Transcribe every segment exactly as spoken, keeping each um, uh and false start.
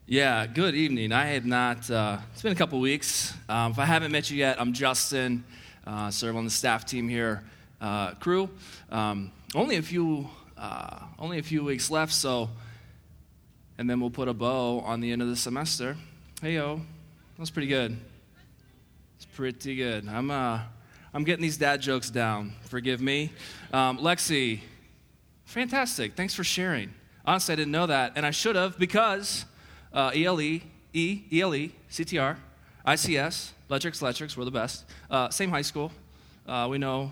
Yeah, good evening. I had not, uh, it's been a couple weeks. Um, if I haven't met you yet, I'm Justin, uh, serve on the staff team here, uh, crew. Um, only a few, uh, only a few weeks left, so, and then we'll put a bow on the end of the semester. Hey, yo, that's pretty good. It's pretty good. I'm, uh, I'm getting these dad jokes down. Forgive me. Um, Lexi, fantastic. Thanks for sharing. Honestly, I didn't know that, and I should have because Uh, E L E, E, E L E, C T R, I C S, Electrics, Electrics, we're the best. Uh, same high school. Uh, we know,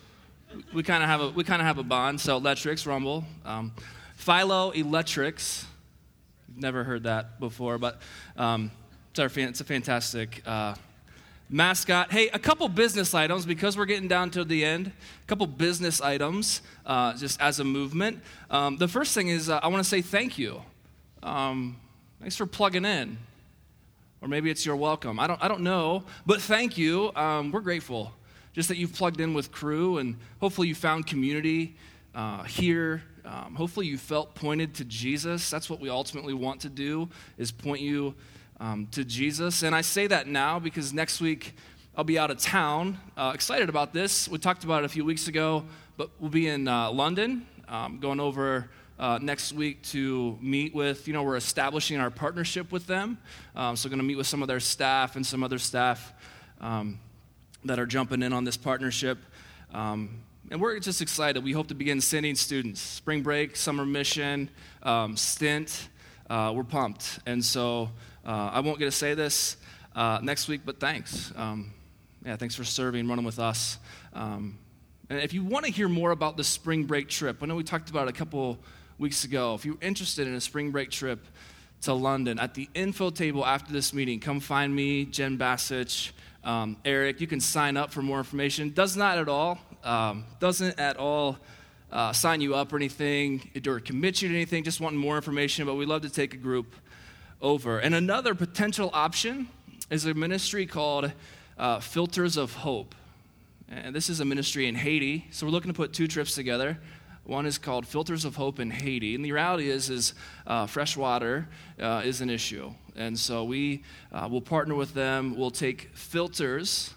we kind of have a we kind of have a bond. So Electrics, Rumble, um, Philo Electrics. Never heard that before, but um, it's our fan, it's a fantastic uh, mascot. Hey, a couple business items because we're getting down to the end. A couple business items, uh, just as a movement. Um, the first thing is uh, I want to say thank you. Um, Thanks for plugging in. Or maybe it's your welcome. I don't I don't know, but thank you. Um, we're grateful just that you've plugged in with crew, and hopefully you found community uh, here. Um, hopefully you felt pointed to Jesus. That's what we ultimately want to do, is point you um, to Jesus. And I say that now because next week I'll be out of town. Uh, excited about this. We talked about it a few weeks ago, but we'll be in uh, London, um, going over Uh, next week to meet with, you know, we're establishing our partnership with them. Um, so going to meet with some of their staff and some other staff um, that are jumping in on this partnership. Um, and we're just excited. We hope to begin sending students. Spring break, summer mission, um, stint. Uh, we're pumped. And so uh, I won't get to say this uh, next week, but thanks. Um, yeah, thanks for serving, running with us. Um, and if you want to hear more about the spring break trip, I know we talked about it a couple weeks ago. If you're interested in a spring break trip to London, at the info table after this meeting, come find me, Jen Bassich, um, Eric. You can sign up for more information. Does not at all, um, doesn't at all uh, sign you up or anything, or commit you to anything, just wanting more information, but we'd love to take a group over. And another potential option is a ministry called uh, Filters of Hope. And this is a ministry in Haiti, so we're looking to put two trips together. One is called Filters of Hope in Haiti. And the reality is, is uh, fresh water uh, is an issue. And so we uh, will partner with them. We'll take filters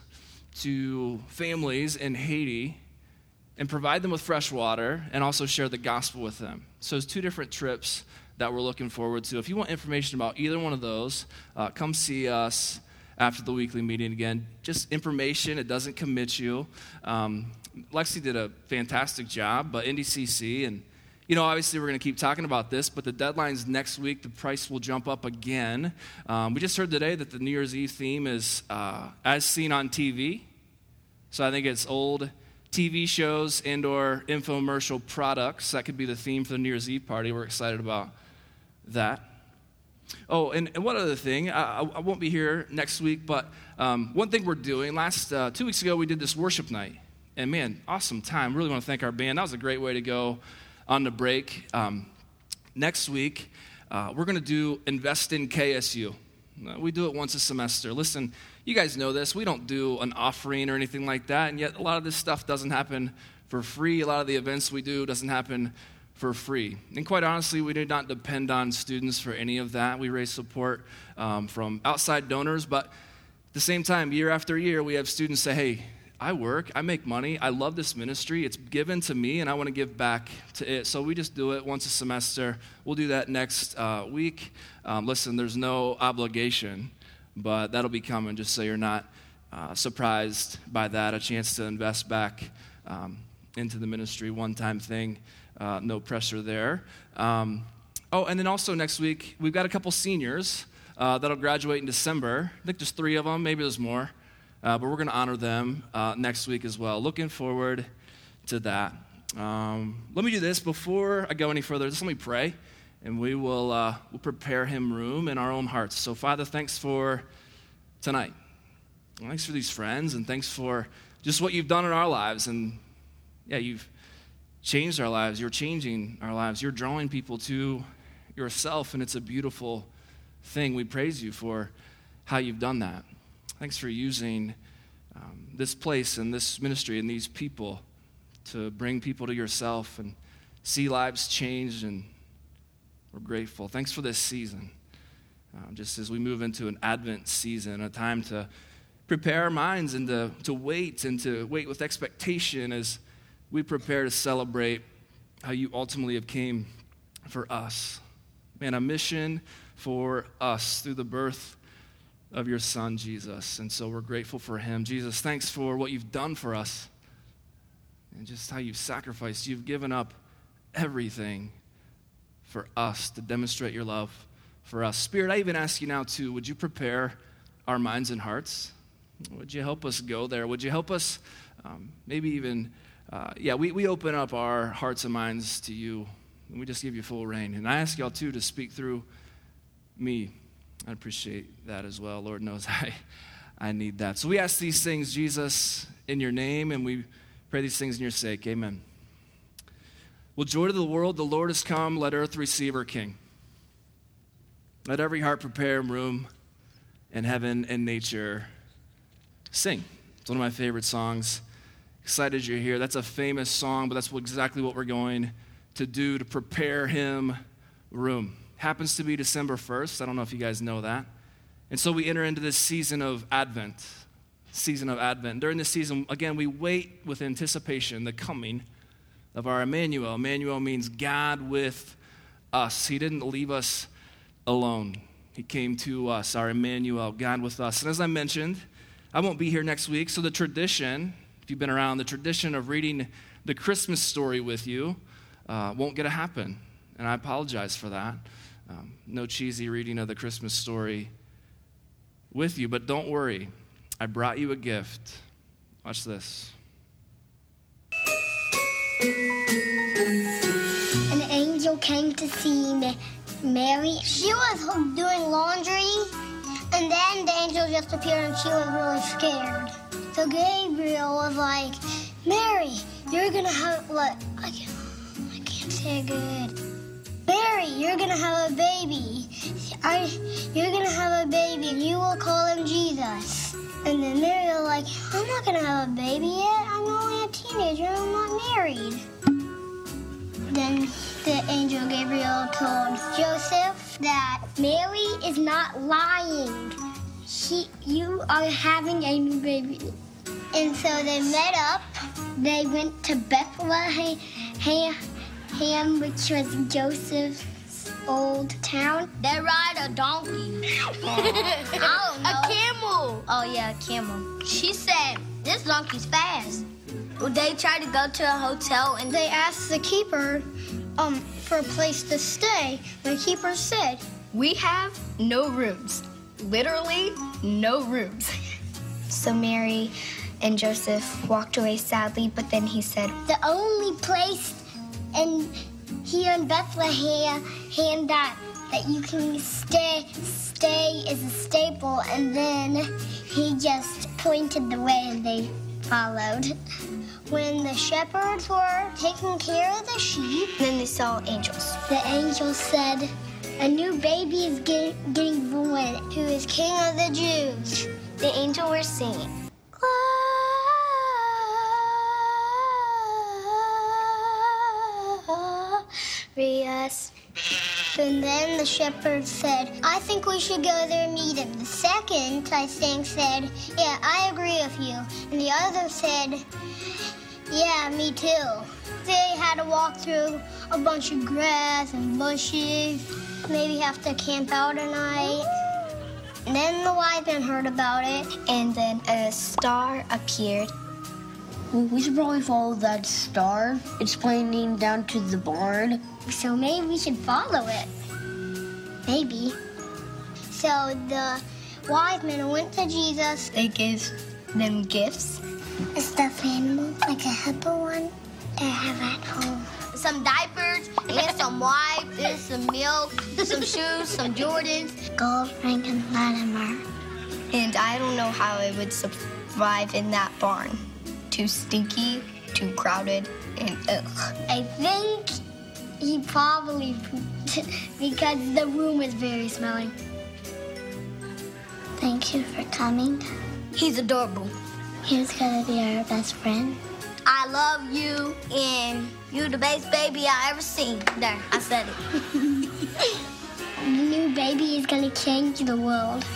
to families in Haiti and provide them with fresh water and also share the gospel with them. So it's two different trips that we're looking forward to. If you want information about either one of those, uh, come see us after the weekly meeting again. Just information, it doesn't commit you. Um, Lexi did a fantastic job, but N D C C, and, you know, obviously we're going to keep talking about this, but the deadline's next week. The price will jump up again. Um, we just heard today that the New Year's Eve theme is uh, as seen on T V. So I think it's old T V shows and or infomercial products. That could be the theme for the New Year's Eve party. We're excited about that. Oh, and, and one other thing, I, I won't be here next week, but um, one thing we're doing, last uh, two weeks ago we did this worship night. And man, awesome time. Really want to thank our band. That was a great way to go on the break. Um, next week, uh, we're going to do Invest in K S U. Uh, we do it once a semester. Listen, you guys know this. We don't do an offering or anything like that, and yet a lot of this stuff doesn't happen for free. A lot of the events we do doesn't happen for free. And quite honestly, we do not depend on students for any of that. We raise support um, from outside donors, but at the same time, year after year, we have students say, hey, I work, I make money, I love this ministry, it's given to me, and I want to give back to it. So we just do it once a semester. We'll do that next uh, week. Um, listen, there's no obligation, but that'll be coming, just so you're not uh, surprised by that. A chance to invest back um, into the ministry, one-time thing, uh, no pressure there. Um, oh, and then also next week, we've got a couple seniors uh, that'll graduate in December. I think there's three of them, maybe there's more. Uh, but we're going to honor them uh, next week as well. Looking forward to that. Um, let me do this before I go any further. Just let me pray, and we will uh, we'll prepare him room in our own hearts. So, Father, thanks for tonight. Thanks for these friends, and thanks for just what you've done in our lives. And, yeah, you've changed our lives. You're changing our lives. You're drawing people to yourself, and it's a beautiful thing. We praise you for how you've done that. Thanks for using um, this place and this ministry and these people to bring people to yourself and see lives changed, and we're grateful. Thanks for this season. um, just as we move into an Advent season, a time to prepare our minds and to, to wait and to wait with expectation as we prepare to celebrate how you ultimately have came for us. Man, a mission for us through the birth of your son, Jesus. And so we're grateful for him. Jesus, thanks for what you've done for us and just how you've sacrificed. You've given up everything for us to demonstrate your love for us. Spirit, I even ask you now too, would you prepare our minds and hearts? Would you help us go there? Would you help us um, maybe even, uh, yeah, we, we open up our hearts and minds to you, and we just give you full reign. And I ask y'all too to speak through me. I appreciate that as well. Lord knows I, I need that. So we ask these things, Jesus, in your name, and we pray these things in your sake. Amen. Well, joy to the world, the Lord has come. Let earth receive her King. Let every heart prepare room in heaven and nature. Sing. It's one of my favorite songs. Excited you're here. That's a famous song, but that's exactly what we're going to do to prepare him room. Happens to be December first. I don't know if you guys know that. And so we enter into this season of Advent. Season of Advent. During this season, again, we wait with anticipation the coming of our Emmanuel. Emmanuel means God with us. He didn't leave us alone. He came to us, our Emmanuel, God with us. And as I mentioned, I won't be here next week, so the tradition, if you've been around, the tradition of reading the Christmas story with you uh, won't get to happen. And I apologize for that. Um, no cheesy reading of the Christmas story with you, but don't worry. I brought you a gift. Watch this. An angel came to see Mary. She was doing laundry, and then the angel just appeared and she was really scared. So Gabriel was like, Mary, you're gonna have what? I can't, I can't say it good. Mary, you're gonna have a baby. I, you're gonna have a baby, and you will call him Jesus. And then Mary was like, I'm not gonna have a baby yet. I'm only a teenager. I'm not married. Then the angel Gabriel told Joseph that Mary is not lying. She, you are having a new baby. And so they met up. They went to Bethlehem, which was Joseph's old town. They ride a donkey. I don't know. A camel. Oh, yeah, a camel. She said, this donkey's fast. Well, they tried to go to a hotel, and they asked the keeper um, for a place to stay. The keeper said, we have no rooms. Literally, no rooms. So Mary and Joseph walked away sadly, but then he said, the only place in here in Bethlehem and that that you can stay stay is a stable. And then he just pointed the way and they followed. When the shepherds were taking care of the sheep, then they saw angels. The angels said, a new baby is get, getting born, who is King of the Jews. The angels were singing. Glorious. And then the shepherd said, I think we should go there and meet him. The second, I think, said, yeah, I agree with you. And the other said, yeah, me too. They had to walk through a bunch of grass and bushes, maybe have to camp out a night. And then the wise men heard about it. And then a star appeared. Well, we should probably follow that star. It's pointing down to the barn. So maybe we should follow it. Maybe. So the wise men went to Jesus. They gave them gifts. A stuffed animal, like a hippo one, that I have at home. Some diapers, and some wipes, and some milk, some shoes, some Jordans. Gold ring and Latimer. And I don't know how I would survive in that barn. Too stinky, too crowded, and ugh. I think he probably pooped because the room is very smelly. Thank you for coming. He's adorable. He's gonna be our best friend. I love you, and you the best baby I ever seen. There, I said it. new baby is going to change the world.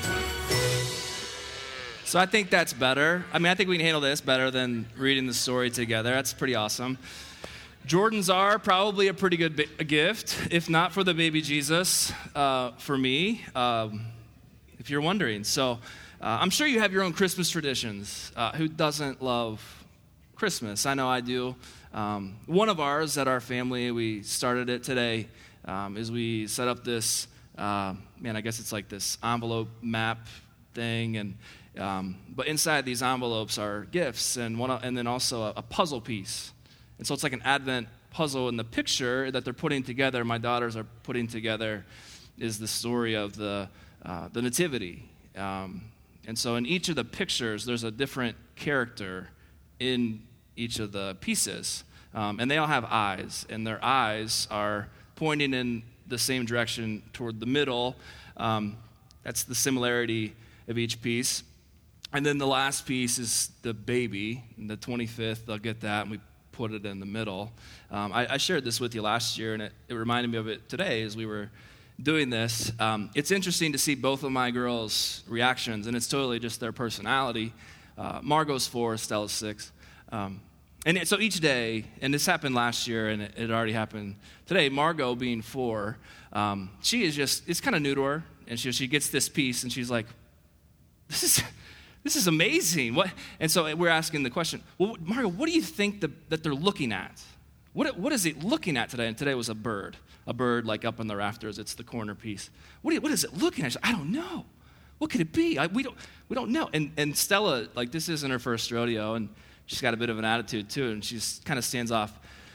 So I think that's better. I mean, I think we can handle this better than reading the story together. That's pretty awesome. Jordans are probably a pretty good bi- gift, if not for the baby Jesus, uh, for me, um, if you're wondering. So uh, I'm sure you have your own Christmas traditions. Uh, who doesn't love Christmas? I know I do. Um, one of ours at our family, we started it today, um, is we set up this, uh, man, I guess it's like this envelope map thing, and Um, but inside these envelopes are gifts and one, and then also a, a puzzle piece. And so it's like an Advent puzzle, and the picture that they're putting together, my daughters are putting together, is the story of the, uh, the Nativity. Um, and so in each of the pictures, there's a different character in each of the pieces. Um, and they all have eyes, and their eyes are pointing in the same direction toward the middle. Um, that's the similarity of each piece. And then the last piece is the baby, and the twenty-fifth, they'll get that, and we put it in the middle. Um, I, I shared this with you last year, and it, it reminded me of it today as we were doing this. Um, it's interesting to see both of my girls' reactions, and it's totally just their personality. Uh, Margot's four, Stella's six. Um, and it, so each day, and this happened last year, and it, it already happened today, Margot being four, um, she is just, it's kind of new to her, and she, she gets this piece, and she's like, this is... This is amazing. What? And so we're asking the question, well, Margot, what do you think the, that they're looking at? What, what is it looking at today? And today was a bird. A bird like up in the rafters. It's the corner piece. What, do you, what is it looking at? She's like, I don't know. What could it be? I, we don't we don't know. And, and Stella, like this isn't her first rodeo, and she's got a bit of an attitude too, and she just kind of stands off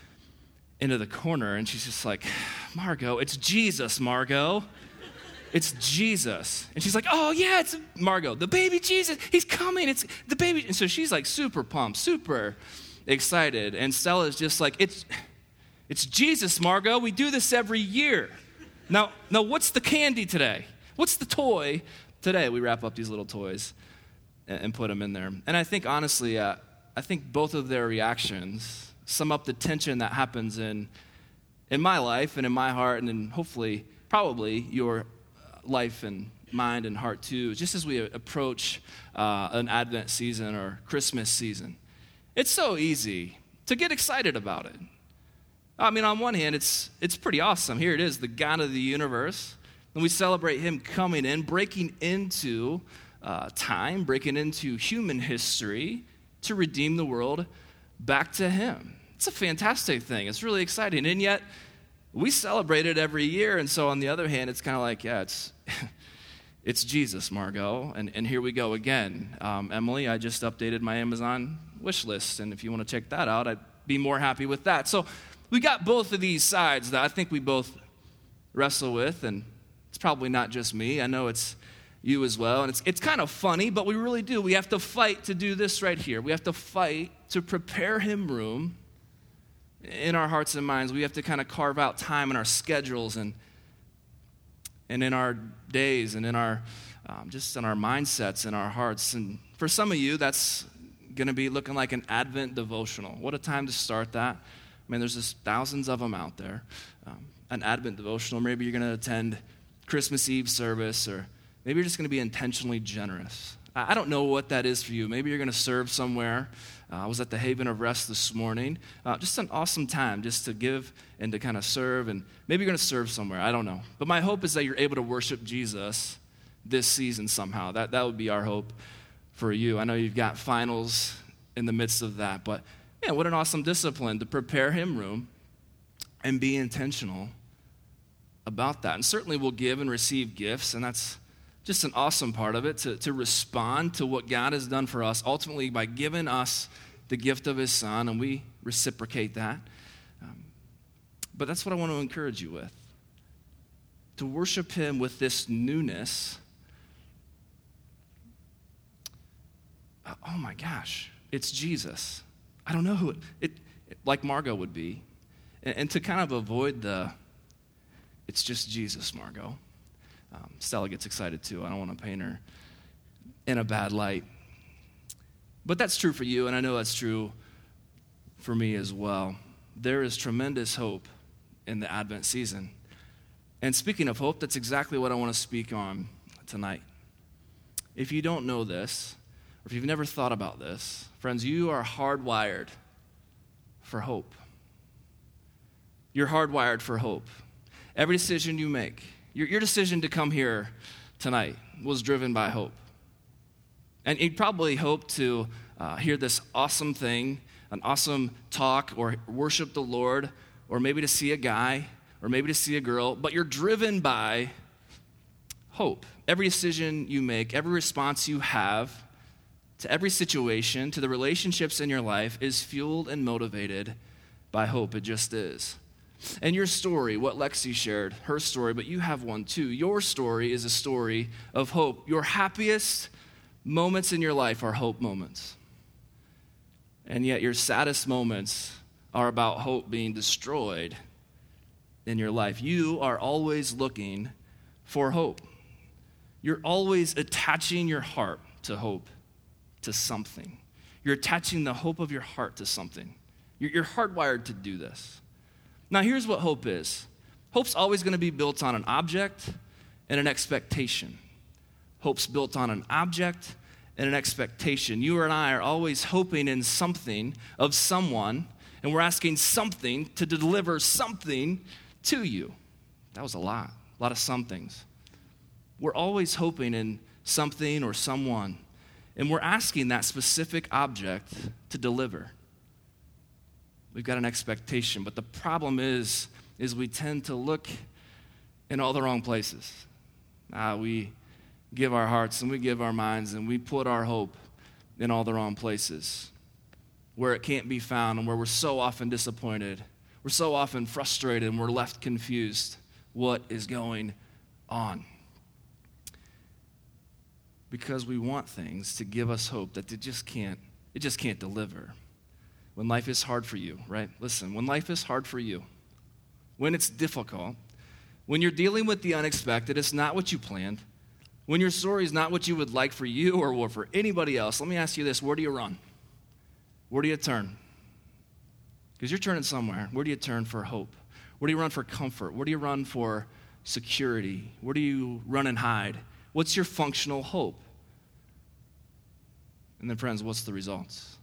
into the corner, and she's just like, Margot, it's Jesus, Margot. It's Jesus. And she's like, oh, yeah, it's Margot, the baby Jesus. He's coming. It's the baby. And so she's like super pumped, super excited. And Stella's just like, it's it's Jesus, Margot. We do this every year. Now, now, what's the candy today? What's the toy today? We wrap up these little toys and, and put them in there. And I think, honestly, uh, I think both of their reactions sum up the tension that happens in, in my life and in my heart, and then hopefully, probably, your life and mind and heart too, just as we approach uh, an Advent season or Christmas season. It's so easy to get excited about it. I mean, on one hand, it's it's pretty awesome. Here it is, the God of the universe, and we celebrate him coming in, breaking into uh, time, breaking into human history to redeem the world back to him. It's a fantastic thing. It's really exciting, and yet we celebrate it every year, and so on the other hand, it's kind of like, yeah, it's it's Jesus, Margot, and, and here we go again. Um, Emily, I just updated my Amazon wish list, and if you want to check that out, I'd be more happy with that. So we got both of these sides that I think we both wrestle with, and it's probably not just me. I know it's you as well, and it's it's kind of funny, but we really do. We have to fight to do this right here. We have to fight to prepare him room in our hearts and minds. We have to kind of carve out time in our schedules and and in our days and in our um, just in our mindsets and our hearts. And for some of you, that's going to be looking like an Advent devotional. What a time to start that. I mean, there's just thousands of them out there. Um, an Advent devotional. Maybe you're going to attend Christmas Eve service, or maybe you're just going to be intentionally generous. I, I don't know what that is for you. Maybe you're going to serve somewhere. Uh, I was at the Haven of Rest this morning. Uh, just an awesome time just to give and to kind of serve, and maybe you're going to serve somewhere. I don't know. But my hope is that you're able to worship Jesus this season somehow. That that would be our hope for you. I know you've got finals in the midst of that, but man, what an awesome discipline to prepare him room and be intentional about that. And certainly we'll give and receive gifts, and that's just an awesome part of it, to, to respond to what God has done for us, ultimately by giving us the gift of his son, and we reciprocate that. Um, but that's what I want to encourage you with, to worship him with this newness. Oh my gosh, it's Jesus. I don't know who it, it, it like Margot would be. And, and to kind of avoid the, it's just Jesus, Margot. Um, Stella gets excited too. I don't want to paint her in a bad light. But that's true for you, and I know that's true for me as well. There is tremendous hope in the Advent season. And speaking of hope, that's exactly what I want to speak on tonight. If you don't know this, or if you've never thought about this, friends, you are hardwired for hope. You're hardwired for hope. Every decision you make, your, your decision to come here tonight was driven by hope. And you probably hope to uh, hear this awesome thing, an awesome talk, or worship the Lord, or maybe to see a guy, or maybe to see a girl, but you're driven by hope. Every decision you make, every response you have to every situation, to the relationships in your life, is fueled and motivated by hope. It just is. And your story, what Lexi shared, her story, but you have one too. Your story is a story of hope. Your happiest moments in your life are hope moments. And yet your saddest moments are about hope being destroyed in your life. You are always looking for hope. You're always attaching your heart to hope, to something. You're attaching the hope of your heart to something. You're, you're hardwired to do this. Now, here's what hope is. Hope's always going to be built on an object and an expectation. Hope's built on an object and an expectation. You and I are always hoping in something of someone, and we're asking something to deliver something to you. That was a lot, a lot of somethings. We're always hoping in something or someone, and we're asking that specific object to deliver. We've got an expectation, but the problem is, is we tend to look in all the wrong places. Uh, we give our hearts and we give our minds and we put our hope in all the wrong places where it can't be found and where we're so often disappointed. We're so often frustrated and we're left confused. What is going on? Because we want things to give us hope that it just can't, it just can't deliver. When life is hard for you, right? Listen, when life is hard for you, when it's difficult, when you're dealing with the unexpected, it's not what you planned. When your story is not what you would like for you or for anybody else, let me ask you this, where do you run? Where do you turn? Because you're turning somewhere. Where do you turn for hope? Where do you run for comfort? Where do you run for security? Where do you run and hide? What's your functional hope? And then, friends, what's the results?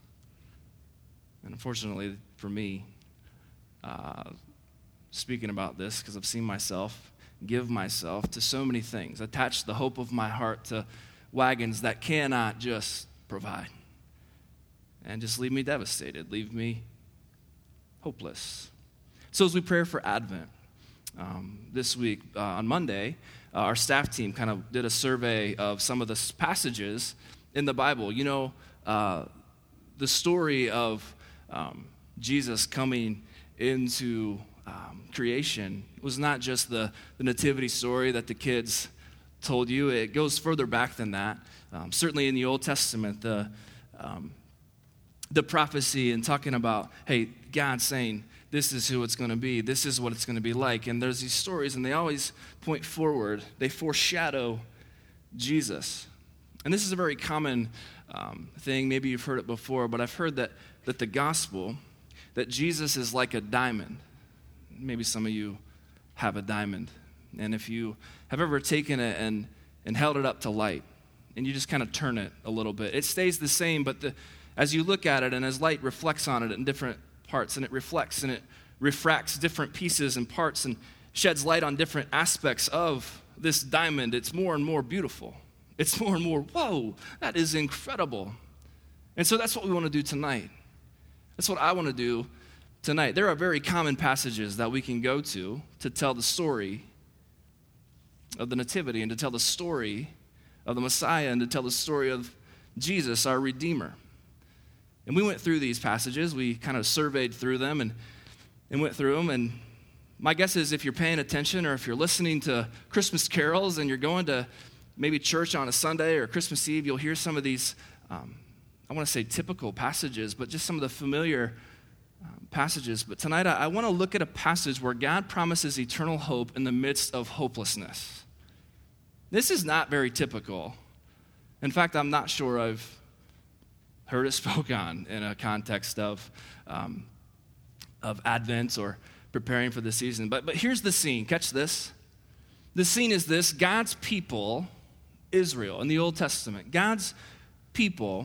And unfortunately, for me, uh, speaking about this, because I've seen myself give myself to so many things, attach the hope of my heart to wagons that cannot just provide, and just leave me devastated, leave me hopeless. So as we pray for Advent, um, this week, uh, on Monday, uh, our staff team kind of did a survey of some of the passages in the Bible. You know, uh, the story of Um, Jesus coming into um, creation was not just the, the nativity story that the kids told you. It goes further back than that. Um, certainly in the Old Testament, the um, the prophecy and talking about, hey, God saying, this is who it's going to be. This is what it's going to be like. And there's these stories, and they always point forward. They foreshadow Jesus. And this is a very common um, thing. Maybe you've heard it before, but I've heard that that the gospel, that Jesus is like a diamond. Maybe some of you have a diamond. And if you have ever taken it and, and held it up to light, and you just kind of turn it a little bit, it stays the same, but the, as you look at it and as light reflects on it in different parts, and it reflects and it refracts different pieces and parts and sheds light on different aspects of this diamond, it's more and more beautiful. It's more and more, whoa, that is incredible. And so that's what we want to do tonight. That's what I want to do tonight. There are very common passages that we can go to to tell the story of the Nativity and to tell the story of the Messiah and to tell the story of Jesus, our Redeemer. And we went through these passages. We kind of surveyed through them and, and went through them. And my guess is if you're paying attention or if you're listening to Christmas carols and you're going to maybe church on a Sunday or Christmas Eve, you'll hear some of these um, I want to say typical passages, but just some of the familiar um, passages. But tonight I, I want to look at a passage where God promises eternal hope in the midst of hopelessness. This is not very typical. In fact, I'm not sure I've heard it spoke on in a context of, um, of Advent or preparing for the season. But, but here's the scene. Catch this. The scene is this: God's people, Israel, in the Old Testament, God's people,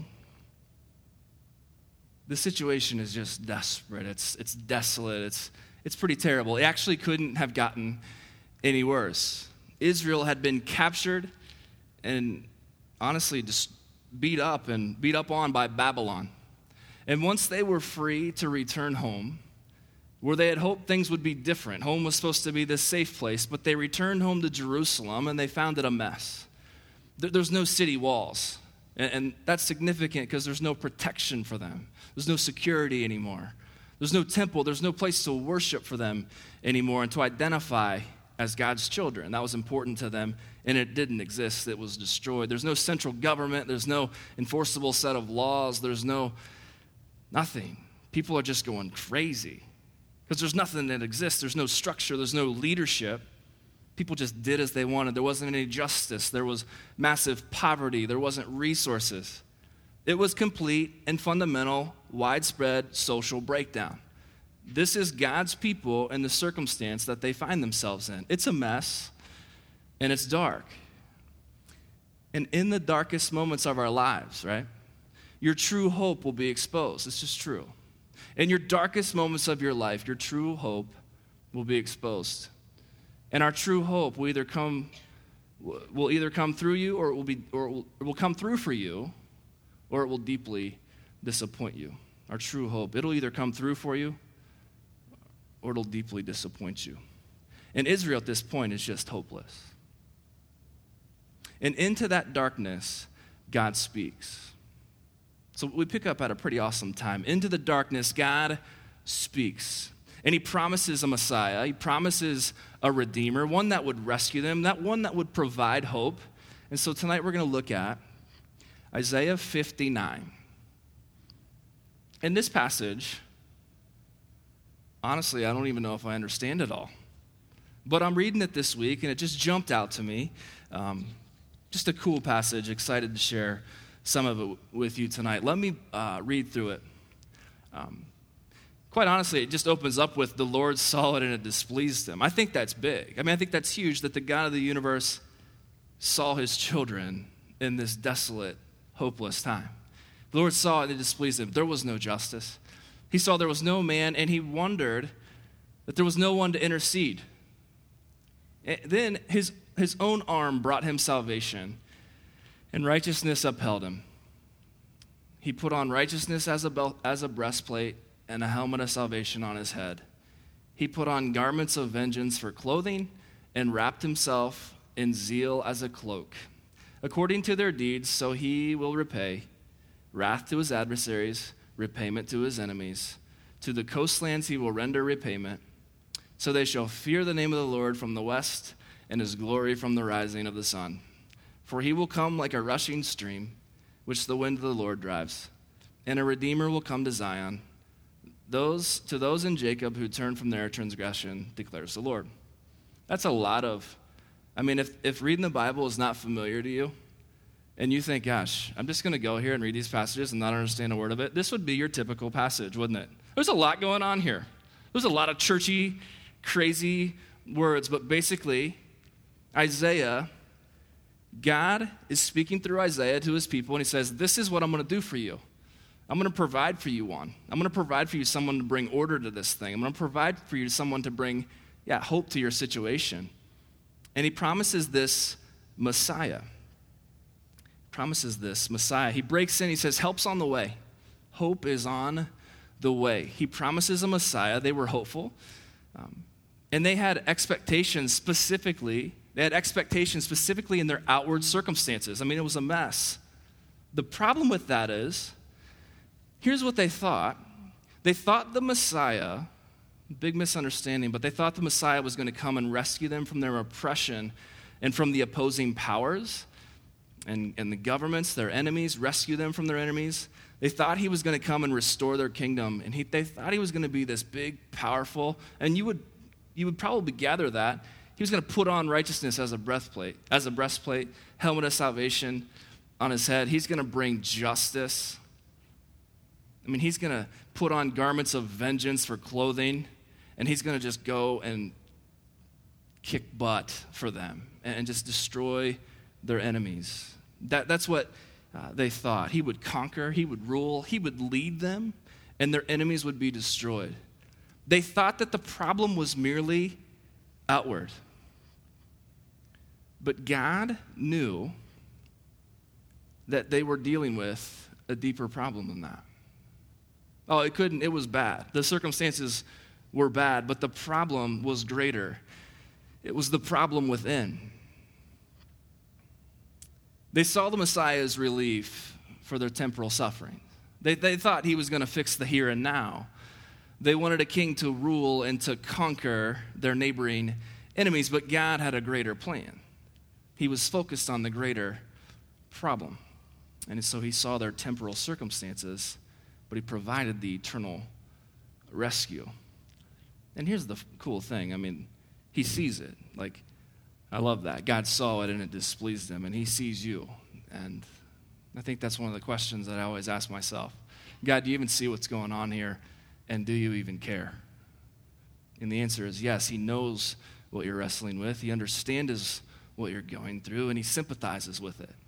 the situation is just desperate. It's, it's desolate. It's, it's pretty terrible. It actually couldn't have gotten any worse. Israel had been captured and honestly just beat up and beat up on by Babylon. And once they were free to return home, where they had hoped things would be different, home was supposed to be this safe place, but they returned home to Jerusalem and they found it a mess. There's no city walls, and that's significant because there's no protection for them. There's no security anymore. There's no temple. There's no place to worship for them anymore and to identify as God's children. That was important to them, and it didn't exist. It was destroyed. There's no central government. There's no enforceable set of laws. There's no nothing. People are just going crazy because there's nothing that exists. There's no structure. There's no leadership. People just did as they wanted. There wasn't any justice. There was massive poverty. There wasn't resources. It was complete and fundamental, widespread social breakdown. This is God's people and the circumstance that they find themselves in. It's a mess, and it's dark. And in the darkest moments of our lives, right, your true hope will be exposed. It's just true. In your darkest moments of your life, your true hope will be exposed. And our true hope will either come will either come through you, or it will be or it will, it will come through for you, or it will deeply disappoint you. Our true hope, it'll either come through for you, or it'll deeply disappoint you. And Israel at this point is just hopeless. And into that darkness, God speaks. So we pick up at a pretty awesome time. Into the darkness, God speaks. And he promises a Messiah. He promises a Redeemer, one that would rescue them, that one that would provide hope. And so tonight we're going to look at Isaiah fifty-nine. In this passage, honestly, I don't even know if I understand it all. But I'm reading it this week, and it just jumped out to me. Um, just a cool passage, excited to share some of it with you tonight. Let me uh, read through it. Um, quite honestly, it just opens up with, the Lord saw it and it displeased him. I think that's big. I mean, I think that's huge that the God of the universe saw his children in this desolate, hopeless time. The Lord saw it and it displeased him. There was no justice. He saw there was no man, and he wondered that there was no one to intercede. And then his, his own arm brought him salvation, and righteousness upheld him. He put on righteousness as a, belt, as a breastplate and a helmet of salvation on his head. He put on garments of vengeance for clothing and wrapped himself in zeal as a cloak. According to their deeds, so he will repay wrath to his adversaries, repayment to his enemies. To the coastlands he will render repayment. So they shall fear the name of the Lord from the west, and his glory from the rising of the sun. For he will come like a rushing stream, which the wind of the Lord drives. And a Redeemer will come to Zion. Those to those in Jacob who turn from their transgression, declares the Lord. That's a lot of, I mean, if, if reading the Bible is not familiar to you, and you think, gosh, I'm just going to go here and read these passages and not understand a word of it, this would be your typical passage, wouldn't it? There's a lot going on here. There's a lot of churchy, crazy words, but basically, Isaiah, God is speaking through Isaiah to his people, and he says, this is what I'm going to do for you. I'm going to provide for you one. I'm going to provide for you someone to bring order to this thing. I'm going to provide for you someone to bring, yeah, hope to your situation. And he promises this Messiah. Promises this Messiah. He breaks in, he says, help's on the way. Hope is on the way. He promises a Messiah. They were hopeful. Um, and they had expectations specifically, they had expectations specifically in their outward circumstances. I mean, it was a mess. The problem with that is, here's what they thought. They thought the Messiah, big misunderstanding, but they thought the Messiah was going to come and rescue them from their oppression and from the opposing powers and, and the governments, their enemies, rescue them from their enemies. They thought he was going to come and restore their kingdom, and he, they thought he was going to be this big, powerful, and you would you would probably gather that he was going to put on righteousness as a breastplate, as a breastplate, helmet of salvation on his head. He's going to bring justice. I mean, he's going to put on garments of vengeance for clothing, and he's going to just go and kick butt for them and just destroy their enemies. That, that's what uh, they thought. He would conquer, he would rule, he would lead them, and their enemies would be destroyed. They thought that the problem was merely outward. But God knew that they were dealing with a deeper problem than that. Oh, it couldn't, it was bad. The circumstances were bad, but the problem was greater. It was the problem within. They saw the Messiah as relief for their temporal suffering. They, they thought he was going to fix the here and now. They wanted a king to rule and to conquer their neighboring enemies, but God had a greater plan. He was focused on the greater problem. And so he saw their temporal circumstances, but he provided the eternal rescue. And here's the cool thing. I mean, he sees it. Like, I love that. God saw it and it displeased him, and he sees you. And I think that's one of the questions that I always ask myself. God, do you even see what's going on here? And do you even care? And the answer is yes. He knows what you're wrestling with. He understands what you're going through, and he sympathizes with it.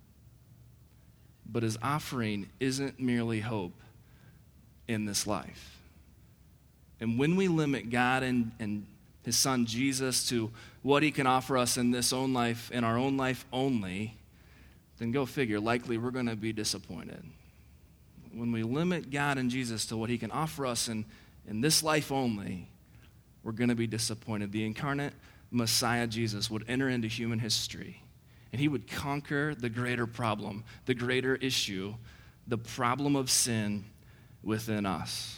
But his offering isn't merely hope in this life. And when we limit God and, and his son Jesus to what he can offer us in this own life, in our own life only, then go figure, likely we're going to be disappointed. When we limit God and Jesus to what he can offer us in, in this life only, we're going to be disappointed. The incarnate Messiah Jesus would enter into human history, and he would conquer the greater problem, the greater issue, the problem of sin within us.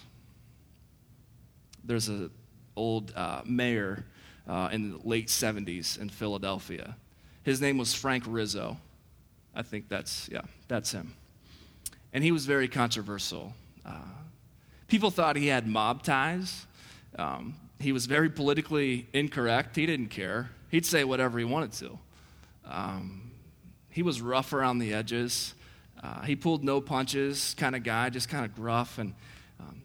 There's an old uh, mayor uh, in the late seventies in Philadelphia. His name was Frank Rizzo. I think that's, yeah, that's him. And he was very controversial. Uh, people thought he had mob ties. Um, he was very politically incorrect. He didn't care. He'd say whatever he wanted to. Um, he was rough around the edges. Uh, he pulled no punches kind of guy, just kind of gruff. And, um,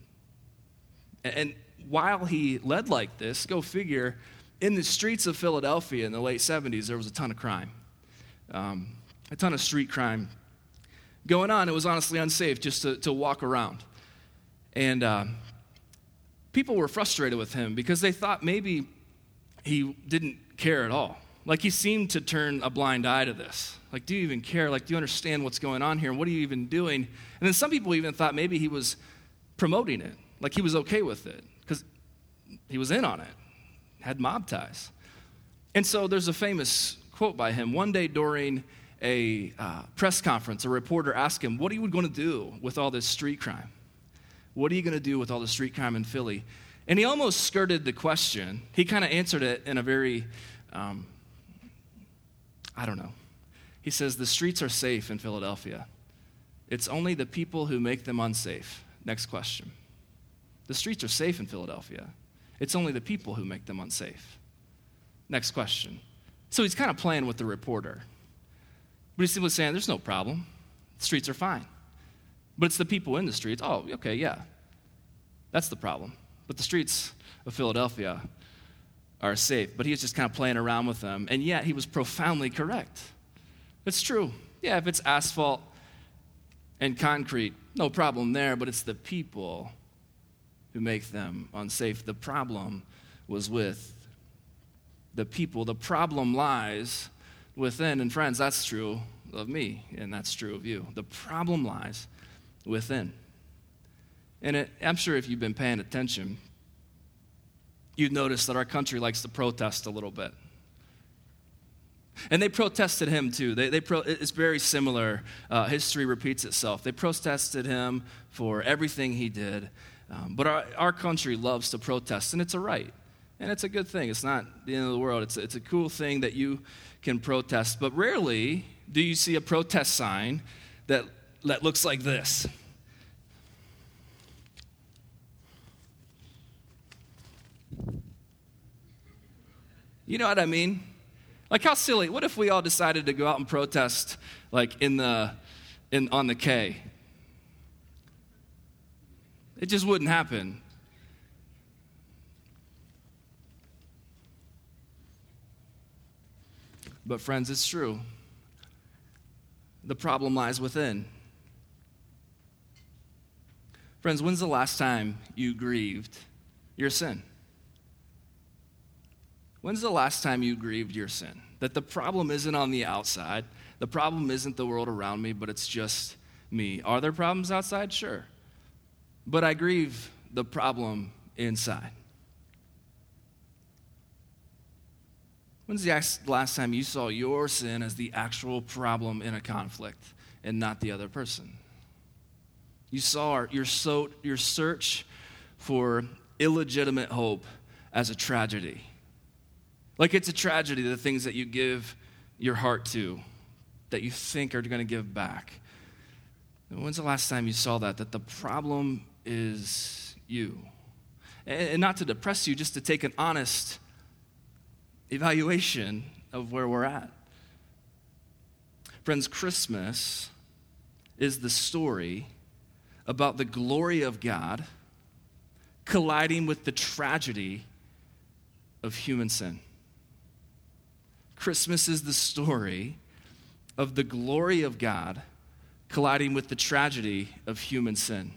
and while he led like this, go figure, in the streets of Philadelphia in the late seventies, there was a ton of crime, um, a ton of street crime going on. It was honestly unsafe just to, to walk around. And uh, people were frustrated with him because they thought maybe he didn't care at all. Like, he seemed to turn a blind eye to this. Like, do you even care? Like, do you understand what's going on here? What are you even doing? And then some people even thought maybe he was promoting it. Like, he was okay with it because he was in on it, had mob ties. And so there's a famous quote by him. One day during a uh, press conference, a reporter asked him, what are you going to do with all this street crime? What are you going to do with all the street crime in Philly? And he almost skirted the question. He kind of answered it in a very, um, I don't know. He says, the streets are safe in Philadelphia. It's only the people who make them unsafe. Next question. The streets are safe in Philadelphia. It's only the people who make them unsafe. Next question. So he's kind of playing with the reporter. But he's simply saying, there's no problem. The streets are fine. But it's the people in the streets. Oh, okay, yeah. That's the problem. But the streets of Philadelphia are safe. But he was just kind of playing around with them. And yet he was profoundly correct. It's true. Yeah, if it's asphalt and concrete, no problem there. But it's the people who make them unsafe. The problem was with the people. The problem lies within. And friends, that's true of me, and that's true of you. The problem lies within. And it, I'm sure if you've been paying attention, you've noticed that our country likes to protest a little bit. And they protested him too. They, they pro, it's very similar. Uh, history repeats itself. They protested him for everything he did. Um, but our, our country loves to protest, and it's a right. And it's a good thing. It's not the end of the world. It's, it's a cool thing that you can protest. But rarely do you see a protest sign that, that looks like this. You know what I mean? Like, how silly. What if we all decided to go out and protest, like, in the, in, on the K? It just wouldn't happen. But friends, it's true. The problem lies within. Friends, when's the last time you grieved your sin? When's the last time you grieved your sin? That the problem isn't on the outside. The problem isn't the world around me, but it's just me. Are there problems outside? Sure. But I grieve the problem inside. When's the last time you saw your sin as the actual problem in a conflict and not the other person? You saw your, so, your search for illegitimate hope as a tragedy. Like it's a tragedy, the things that you give your heart to, that you think are going to give back. And when's the last time you saw that? That the problem is you. And, and not to depress you, just to take an honest evaluation of where we're at. Friends, Christmas is the story about the glory of God colliding with the tragedy of human sin. Christmas is the story of the glory of God colliding with the tragedy of human sin.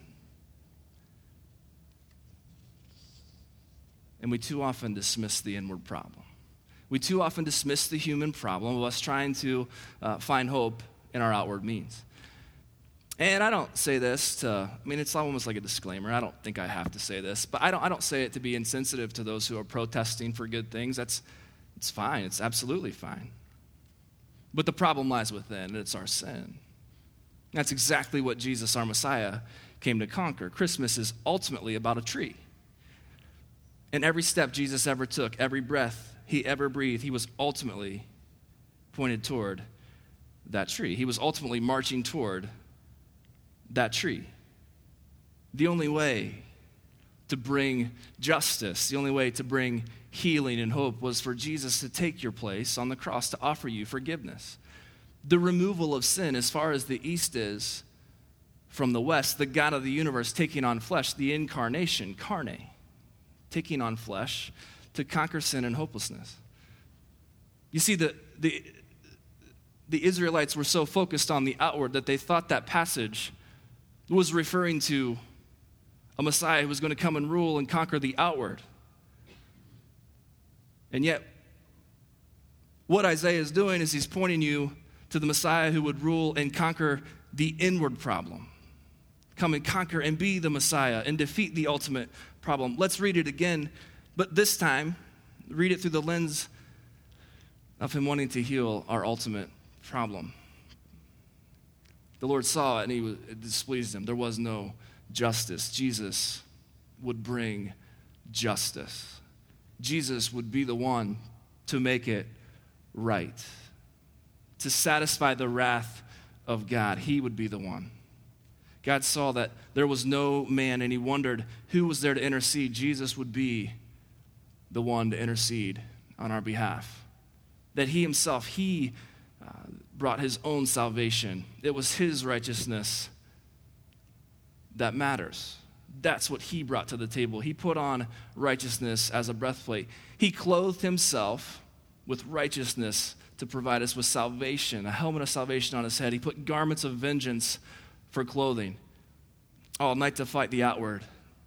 And we too often dismiss the inward problem. We too often dismiss the human problem of us trying to uh, find hope in our outward means. And I don't say this to, I mean, it's almost like a disclaimer. I don't think I have to say this, but I don't I don't say it to be insensitive to those who are protesting for good things. That's it's fine. It's absolutely fine. But the problem lies within, and it's our sin. That's exactly what Jesus, our Messiah, came to conquer. Christmas is ultimately about a tree. And every step Jesus ever took, every breath he ever breathed, he was ultimately pointed toward that tree. He was ultimately marching toward that tree. The only way to bring justice, the only way to bring healing and hope was for Jesus to take your place on the cross to offer you forgiveness. The removal of sin as far as the east is from the west, the God of the universe taking on flesh, the incarnation, carne, taking on flesh to conquer sin and hopelessness. You see, the, the, the Israelites were so focused on the outward that they thought that passage was referring to a Messiah who was going to come and rule and conquer the outward. And yet, what Isaiah is doing is he's pointing you to the Messiah who would rule and conquer the inward problem. Come and conquer and be the Messiah and defeat the ultimate problem. Let's read it again, but this time, read it through the lens of him wanting to heal our ultimate problem. The Lord saw it and he was, it displeased him. There was no justice. Jesus would bring justice. Jesus would be the one to make it right, to satisfy the wrath of God. He would be the one. God saw that there was no man, and he wondered who was there to intercede. Jesus would be the one to intercede on our behalf. That he himself, he uh, brought his own salvation. It was his righteousness that matters. That's what he brought to the table. He put on righteousness as a breastplate. He clothed himself with righteousness to provide us with salvation, a helmet of salvation on his head. He put garments of vengeance for clothing. All night to fight the outward,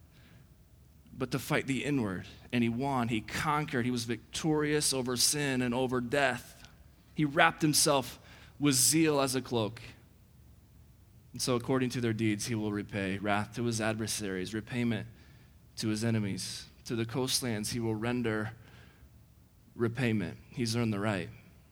but to fight the inward. And he won. He conquered. He was victorious over sin and over death. He wrapped himself with zeal as a cloak. And so according to their deeds, he will repay wrath to his adversaries, repayment to his enemies. To the coastlands, he will render repayment. He's earned the right.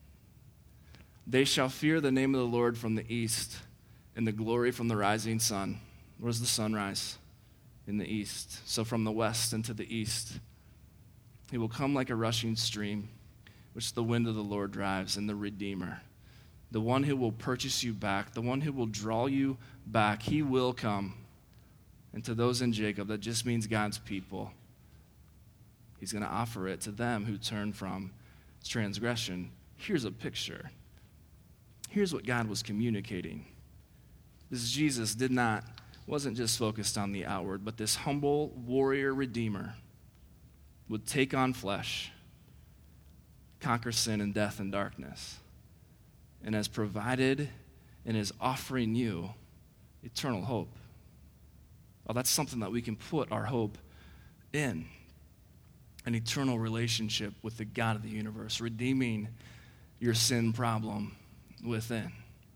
They shall fear the name of the Lord from the east, and the glory from the rising sun. Where's the sunrise? In the east. So from the west into the east, he will come like a rushing stream, which the wind of the Lord drives, and the Redeemer, the one who will purchase you back, the one who will draw you back, he will come. And to those in Jacob, that just means God's people, he's going to offer it to them who turn from transgression. Here's a picture. Here's what God was communicating. This Jesus did not, wasn't just focused on the outward, but this humble warrior redeemer would take on flesh, conquer sin and death and darkness. and has provided and is offering you eternal hope. Well, that's something that we can put our hope in. An eternal relationship with the God of the universe, redeeming your sin problem within,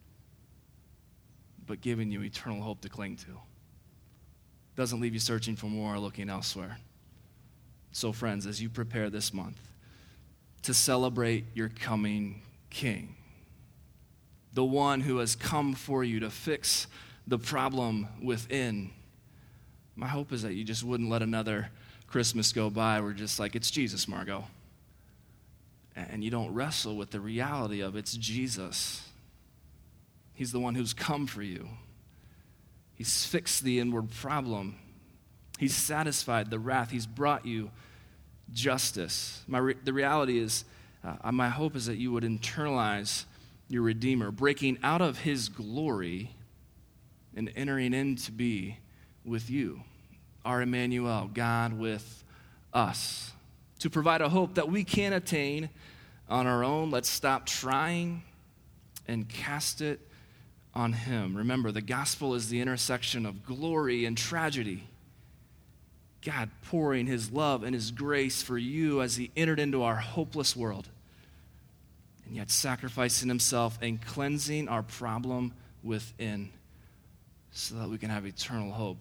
but giving you eternal hope to cling to. Doesn't leave you searching for more or looking elsewhere. So friends, as you prepare this month to celebrate your coming King, the one who has come for you to fix the problem within, my hope is that you just wouldn't let another Christmas go by where just like, it's Jesus, Margot. And you don't wrestle with the reality of it's Jesus. He's the one who's come for you. He's fixed the inward problem. He's satisfied the wrath. He's brought you justice. My re- the reality is, uh, my hope is that you would internalize your Redeemer, breaking out of his glory and entering in to be with you, our Emmanuel, God with us, to provide a hope that we can't attain on our own. Let's stop trying and cast it on him. Remember, the gospel is the intersection of glory and tragedy. God pouring his love and his grace for you as he entered into our hopeless world, and yet sacrificing himself and cleansing our problem within so that we can have eternal hope.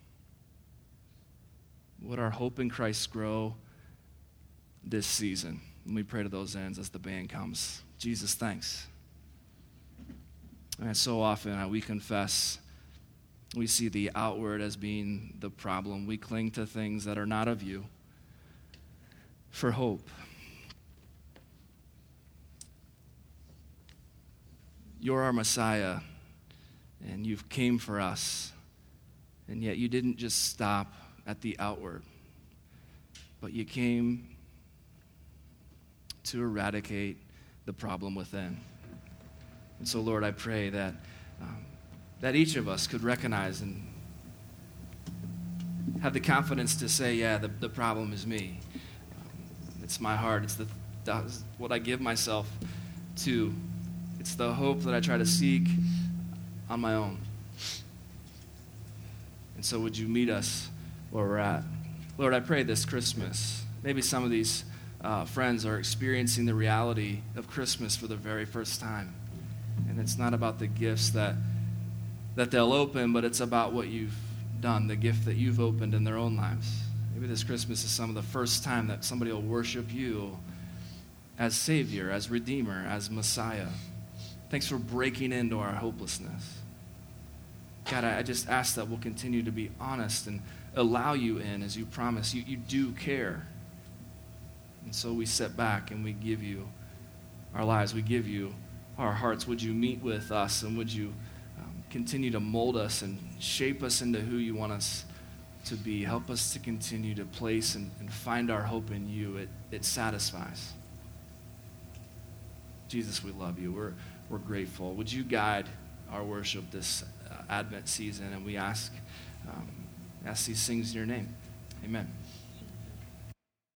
Would our hope in Christ grow this season? And we pray to those ends as the band comes. Jesus, thanks. And so often uh, we confess, we see the outward as being the problem. We cling to things that are not of you for hope. You're our Messiah, and you've came for us, and yet you didn't just stop at the outward, but you came to eradicate the problem within. And so, Lord, I pray that um, that each of us could recognize and have the confidence to say, yeah, the, the problem is me. Um, it's my heart. It's the, the what I give myself to. It's the hope that I try to seek on my own. And so would you meet us where we're at? Lord, I pray this Christmas, maybe some of these uh, friends are experiencing the reality of Christmas for the very first time. And it's not about the gifts that that they'll open, but it's about what you've done, the gift that you've opened in their own lives. Maybe this Christmas is some of the first time that somebody will worship you as Savior, as Redeemer, as Messiah. Thanks for breaking into our hopelessness. God, I just ask that we'll continue to be honest and allow you in as you promise. You, you do care. And so we sit back and we give you our lives. We give you our hearts. Would you meet with us, and would you um, continue to mold us and shape us into who you want us to be? Help us to continue to place and, and find our hope in you. It, it satisfies. Jesus, we love you. We're We're grateful. Would you guide our worship this uh, Advent season? And we ask, um, ask these things in your name. Amen.